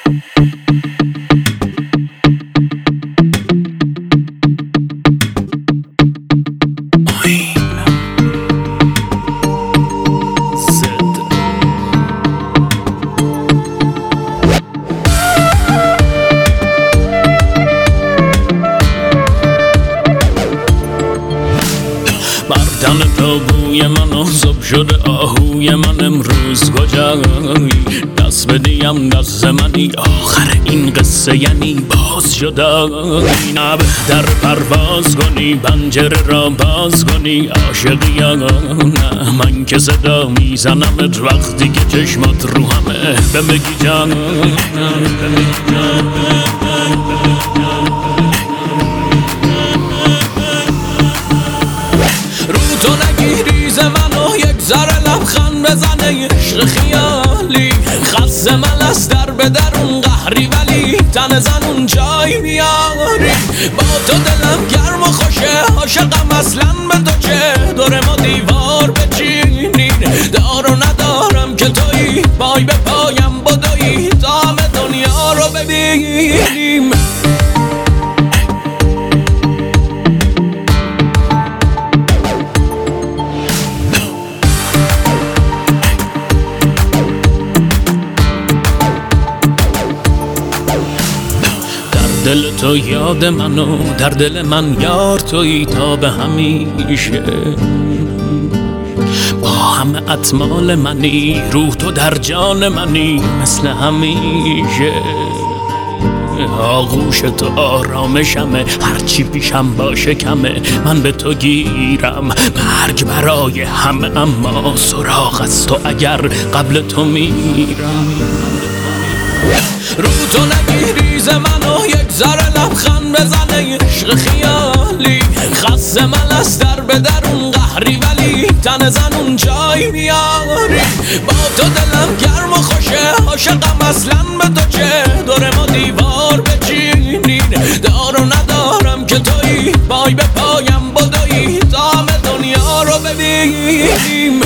مردن تابوی من آزاب شده آهوی من امروز کجایی دست بدیم دست منی آخر این قصه یعنی باز شدایی نه در پرواز کنی پنجره را باز کنی عاشقی یا نه من که صدا میزنمت وقتی که چشمات رو همه بمگی جان تو نگیری ز منو یک ذره لبخند بزنه عشق خیالی خس ملس در به درون قهری ولی تن زنون جای میاری با تو دلم گرم و خوشه عاشقم اصلا به تو چه دور ما دیوار بچینین دار و ندارم که تویی پای به پایم بدویی تا همه دنیا رو ببینیم دل تو یاد منو در دل من یار تویی تا به همیشه با همه اطمال منی روح تو در جان منی مثل همیشه آغوش تو آرامشمه هرچی پیشم باشه کمه من به تو گیرم مرگ برای همه اما سراغ از تو اگر قبل تو میرم رو تو نگیری ز منو یک ذره لبخند بزنه عشق خیالی خس ملس در به درون قهری ولی تن زنون جای میاری با تو دلم گرم و خوشه عاشقم اصلا به تو چه دور ما دیوار بچینین دار و ندارم که تویی پای به پایم بدویی تا همه دنیا رو ببینیم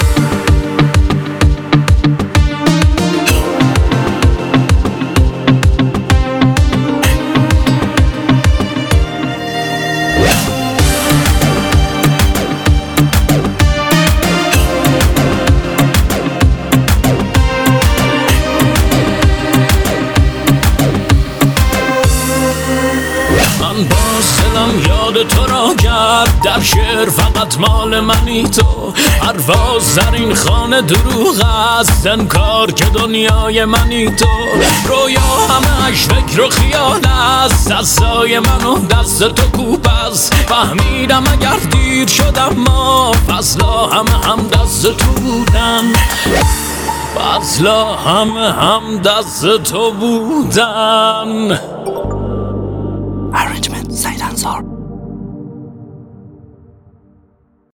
باز دلم یاد تو را کرد در شعر فقط مال منی تو پرواز در این خانه دروغ است انکار که دنیای منی تو رویا همه اش فکر و خیال است دستای من و دست تو کوب است فهمیدم اگر دیر شدم ما فضلا همه هم دست تو بودن فضلا همه هم دست تو بودن Arrangement, Said Ansar.